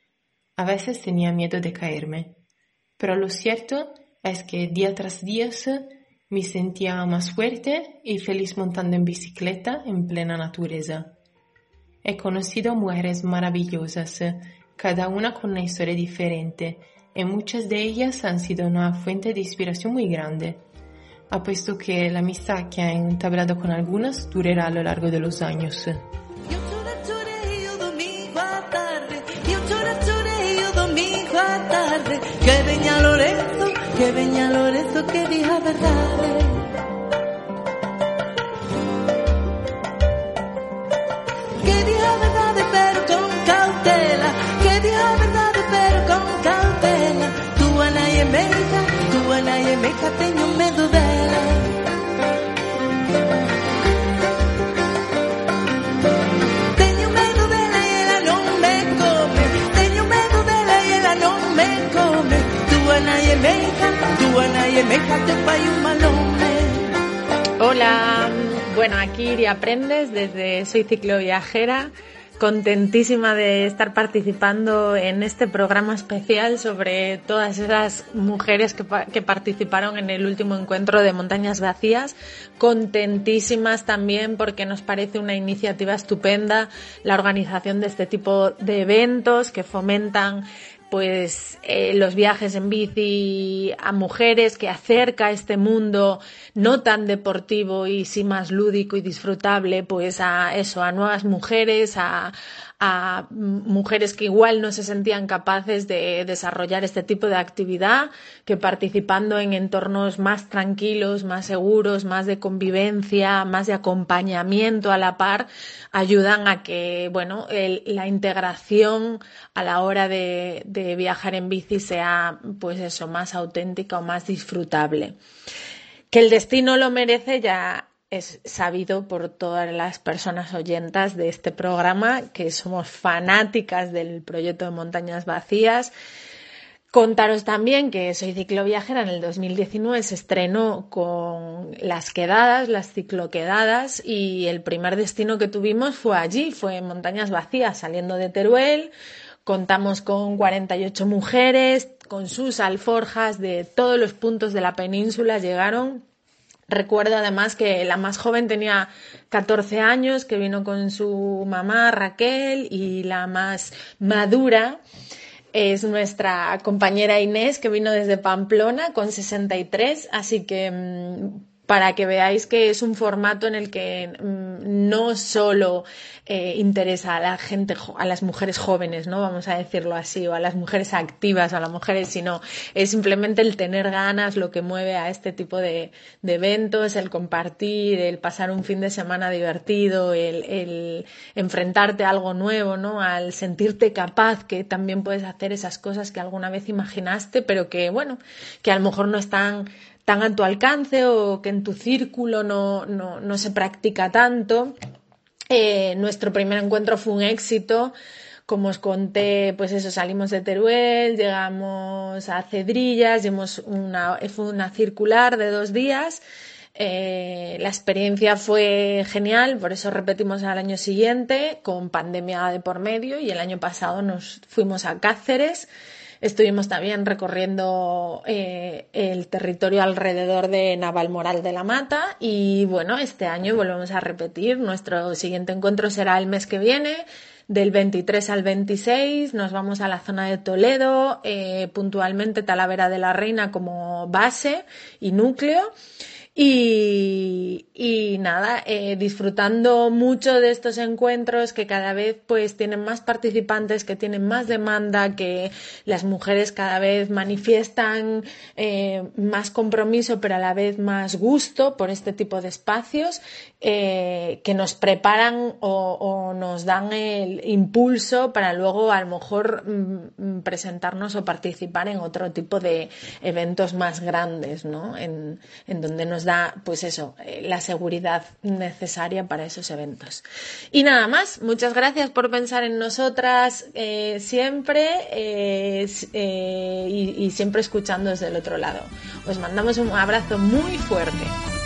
A veces tenía miedo de caerme, pero lo cierto es que día tras día me sentía más fuerte y feliz montando en bicicleta en plena naturaleza. He conocido mujeres maravillosas, cada una con una historia diferente, y muchas de ellas han sido una fuente de inspiración muy grande. Apuesto que la amistad que he entablado con algunas durará a lo largo de los años. Que veña Lorenzo, que veña Lorenzo, que diga verdades. Que diga verdades pero con cautela, que diga verdades pero con cautela. Tu ana y meca, tu ana y meca, teño medo dela. Teño medo dela y ela non me come, teño medo dela y ela non me come. Tu ana y meca, tu ana y meca, te fai un malome. Hola, bueno, aquí Iri Aprendes desde Soy Cicloviajera, contentísima de estar participando en este programa especial sobre todas esas mujeres que, que participaron en el último encuentro de Montañas Vacías, contentísimas también porque nos parece una iniciativa estupenda la organización de este tipo de eventos que fomentan pues eh, los viajes en bici a mujeres, que acerca este mundo no tan deportivo y sí más lúdico y disfrutable, pues a eso, a nuevas mujeres, a a mujeres que igual no se sentían capaces de desarrollar este tipo de actividad, que participando en entornos más tranquilos, más seguros, más de convivencia, más de acompañamiento a la par, ayudan a que, bueno, el, la integración a la hora de, de viajar en bici sea, pues eso, más auténtica o más disfrutable. Que el destino lo merece ya es sabido por todas las personas oyentas de este programa, que somos fanáticas del proyecto de Montañas Vacías. Contaros también que Soy Cicloviajera en el dos mil diecinueve se estrenó con las quedadas, las cicloquedadas, y el primer destino que tuvimos fue allí, fue en Montañas Vacías, saliendo de Teruel. Contamos con cuarenta y ocho mujeres, con sus alforjas de todos los puntos de la península llegaron. Recuerdo además que la más joven tenía catorce años, que vino con su mamá Raquel, y la más madura es nuestra compañera Inés, que vino desde Pamplona con sesenta y tres, así que para que veáis que es un formato en el que no solo eh, interesa a la gente, a las mujeres jóvenes, ¿no? Vamos a decirlo así, o a las mujeres activas, o a las mujeres, sino es simplemente el tener ganas lo que mueve a este tipo de, de eventos, el compartir, el pasar un fin de semana divertido, el, el enfrentarte a algo nuevo, ¿no? Al sentirte capaz, que también puedes hacer esas cosas que alguna vez imaginaste, pero que, bueno, que a lo mejor no están tan a tu alcance o que en tu círculo no, no, no se practica tanto. Eh, nuestro primer encuentro fue un éxito. Como os conté, pues eso, salimos de Teruel, llegamos a Cedrillas, hicimos una, fue una circular de dos días. Eh, la experiencia fue genial, por eso repetimos al año siguiente, con pandemia de por medio, y el año pasado nos fuimos a Cáceres. Estuvimos también recorriendo eh, el territorio alrededor de Navalmoral de la Mata, y bueno, este año volvemos a repetir. Nuestro siguiente encuentro será el mes que viene, del veintitrés al veintiséis. Nos vamos a la zona de Toledo, eh, puntualmente Talavera de la Reina como base y núcleo. Y, y nada, eh, disfrutando mucho de estos encuentros, que cada vez pues tienen más participantes, que tienen más demanda, que las mujeres cada vez manifiestan eh, más compromiso, pero a la vez más gusto por este tipo de espacios, eh, que nos preparan o, o nos dan el impulso para luego a lo mejor mm, presentarnos o participar en otro tipo de eventos más grandes, ¿no? En, en donde nos da, pues eso, la seguridad necesaria para esos eventos. Y nada más, muchas gracias por pensar en nosotras eh, siempre eh, eh, y, y siempre escuchando desde el otro lado. Os mandamos un abrazo muy fuerte.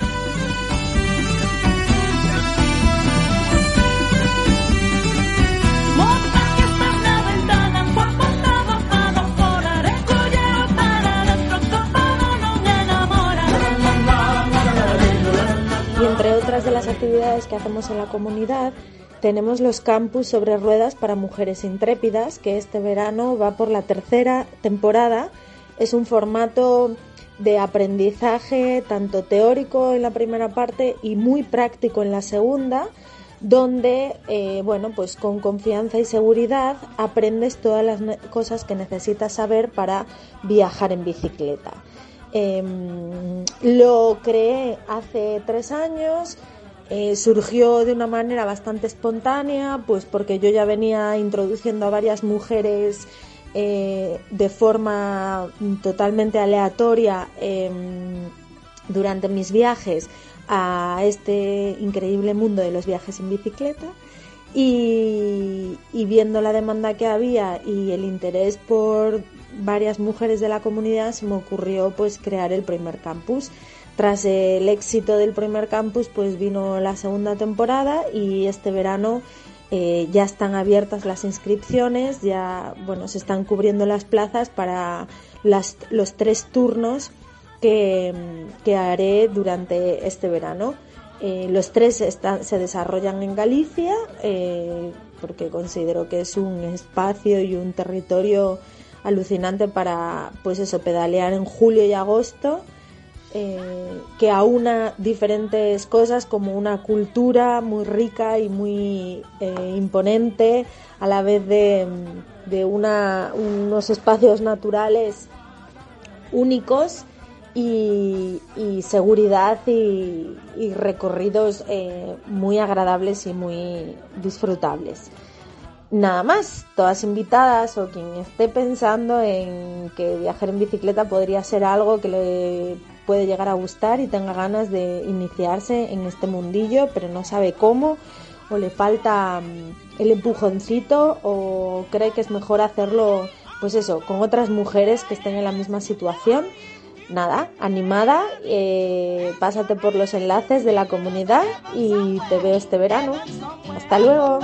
Entre otras de las actividades que hacemos en la comunidad, tenemos los campus sobre ruedas para mujeres intrépidas, que este verano va por la tercera temporada. Es un formato de aprendizaje tanto teórico en la primera parte y muy práctico en la segunda, donde, eh, bueno, pues con confianza y seguridad aprendes todas las ne- cosas que necesitas saber para viajar en bicicleta. Eh, lo creé hace tres años, eh, surgió de una manera bastante espontánea, pues porque yo ya venía introduciendo a varias mujeres eh, de forma totalmente aleatoria eh, durante mis viajes a este increíble mundo de los viajes en bicicleta, y, y viendo la demanda que había y el interés por varias mujeres de la comunidad, se me ocurrió pues crear el primer campus. Tras el éxito del primer campus, pues vino la segunda temporada, y este verano eh, ya están abiertas las inscripciones, ya bueno se están cubriendo las plazas para las, los tres turnos que, que haré durante este verano. Eh, los tres están, se desarrollan en Galicia, eh, porque considero que es un espacio y un territorio alucinante para, pues eso, pedalear en julio y agosto, eh, que aúna diferentes cosas como una cultura muy rica y muy eh, imponente, a la vez de, de una, unos espacios naturales únicos y, y seguridad y, y recorridos eh, muy agradables y muy disfrutables. Nada más, todas invitadas o quien esté pensando en que viajar en bicicleta podría ser algo que le puede llegar a gustar y tenga ganas de iniciarse en este mundillo, pero no sabe cómo, o le falta el empujoncito, o cree que es mejor hacerlo, pues eso, con otras mujeres que estén en la misma situación. Nada, animada, eh, pásate por los enlaces de la comunidad y te veo este verano. Hasta luego.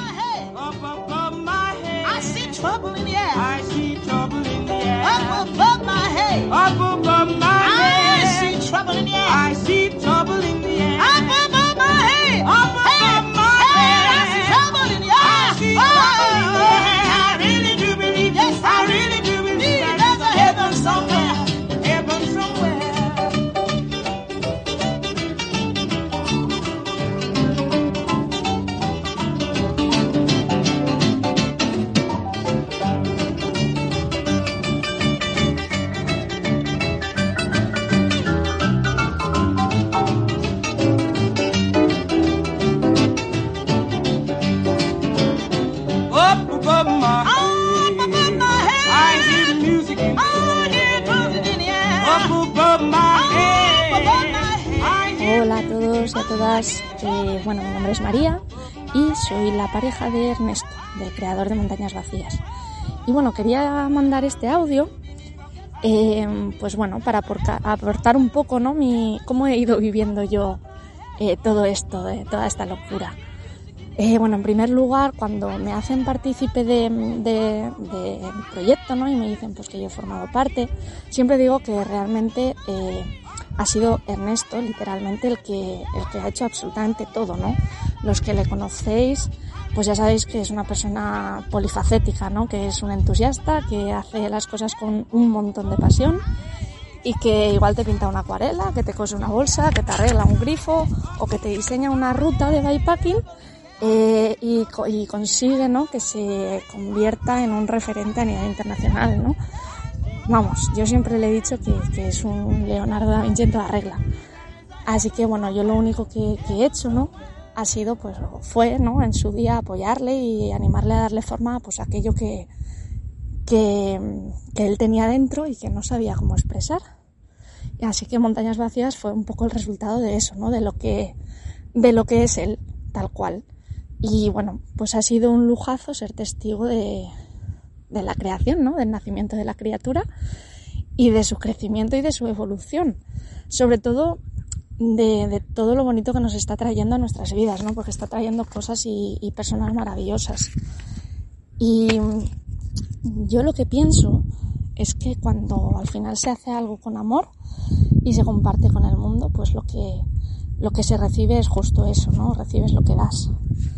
I see trouble in the air. I see trouble in the air. Up above my head. Up above my head. I see trouble in the air. I see trouble in the air. Up above my head. Up above my head. I see trouble in the air. I see trouble in the air. I really do believe. Yes, I really do believe that there's a heaven somewhere. Heaven somewhere. Hola a todos y a todas, eh, bueno, mi nombre es María y soy la pareja de Ernesto, del creador de Montañas Vacías. Y bueno, quería mandar este audio, eh, pues bueno, para aportar, aportar un poco, ¿no?, mi, cómo he ido viviendo yo eh, todo esto, de, toda esta locura. Eh, bueno, en primer lugar, cuando me hacen partícipe de, de, de mi proyecto, ¿no?, y me dicen pues que yo he formado parte, siempre digo que realmente eh, ha sido Ernesto, literalmente, el que, el que ha hecho absolutamente todo, ¿no? Los que le conocéis, pues ya sabéis que es una persona polifacética, ¿no?, que es un entusiasta, que hace las cosas con un montón de pasión y que igual te pinta una acuarela, que te cose una bolsa, que te arregla un grifo o que te diseña una ruta de bikepacking. Eh, y, y consigue, ¿no?, que se convierta en un referente a nivel internacional, ¿no? Vamos, yo siempre le he dicho que, que es un Leonardo da Vinci en toda regla. Así que bueno, yo lo único que, que he hecho, ¿no?, ha sido, pues, fue, ¿no?, en su día apoyarle y animarle a darle forma, pues, a aquello que, que, que él tenía dentro y que no sabía cómo expresar. Y así que Montañas Vacías fue un poco el resultado de eso, ¿no?, de lo que, de lo que es él, tal cual. Y bueno, pues ha sido un lujazo ser testigo de, de la creación, ¿no?, del nacimiento de la criatura y de su crecimiento y de su evolución. Sobre todo de, de todo lo bonito que nos está trayendo a nuestras vidas, ¿no?, porque está trayendo cosas y, y personas maravillosas. Y yo lo que pienso es que cuando al final se hace algo con amor y se comparte con el mundo, pues lo que, lo que se recibe es justo eso, ¿no?, recibes lo que das.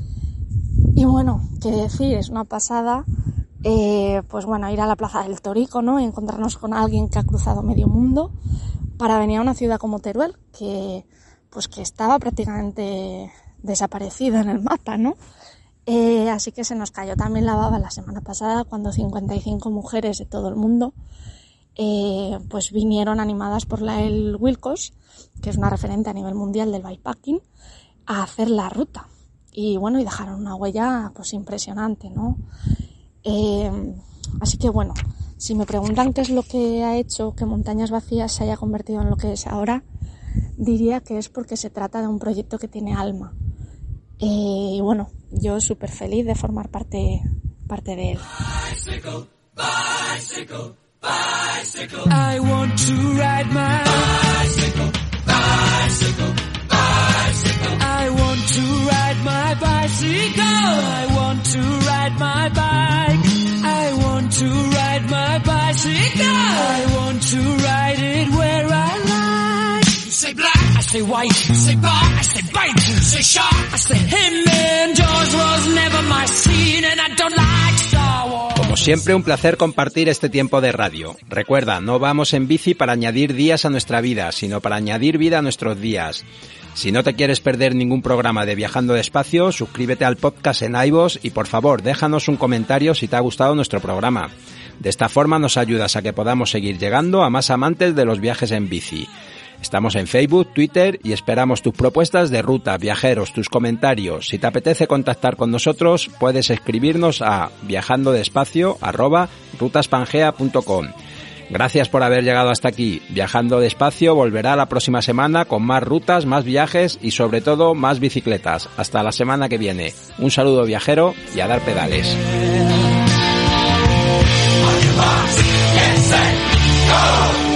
Y bueno, qué decir, es una pasada, eh, pues bueno, ir a la Plaza del Torico, ¿no?, y encontrarnos con alguien que ha cruzado medio mundo para venir a una ciudad como Teruel, que pues que estaba prácticamente desaparecida en el mapa, ¿no? Eh, así que se nos cayó también la baba la semana pasada cuando cincuenta y cinco mujeres de todo el mundo eh, pues vinieron animadas por la El Wilcox, que es una referente a nivel mundial del bikepacking, a hacer la ruta. Y bueno, y dejaron una huella pues impresionante, ¿no? Eh, así que bueno, si me preguntan qué es lo que ha hecho que Montañas Vacías se haya convertido en lo que es ahora, diría que es porque se trata de un proyecto que tiene alma. Eh, y bueno, yo súper feliz de formar parte, parte de él. Bicycle, bicycle, bicycle. I want to ride my bicycle, bicycle, bicycle. I want to ride my bicycle. I want to ride my bike. I want to ride my bicycle. I want to ride it where I like. You say black, I say white. You say bar, I say bite. You say shark, I say him. And Jaws was never my scene, and I don't like Star Wars. Como siempre, un placer compartir este tiempo de radio. Recuerda, no vamos en bici para añadir días a nuestra vida, sino para añadir vida a nuestros días. Si no te quieres perder ningún programa de Viajando Despacio, suscríbete al podcast en iVoox y por favor, déjanos un comentario si te ha gustado nuestro programa. De esta forma nos ayudas a que podamos seguir llegando a más amantes de los viajes en bici. Estamos en Facebook, Twitter y esperamos tus propuestas de ruta, viajeros, tus comentarios. Si te apetece contactar con nosotros, puedes escribirnos a viajandodespacio arroba rutaspangea punto com. Gracias por haber llegado hasta aquí. Viajando Despacio volverá la próxima semana con más rutas, más viajes y sobre todo más bicicletas. Hasta la semana que viene. Un saludo viajero y a dar pedales. Yes, and go!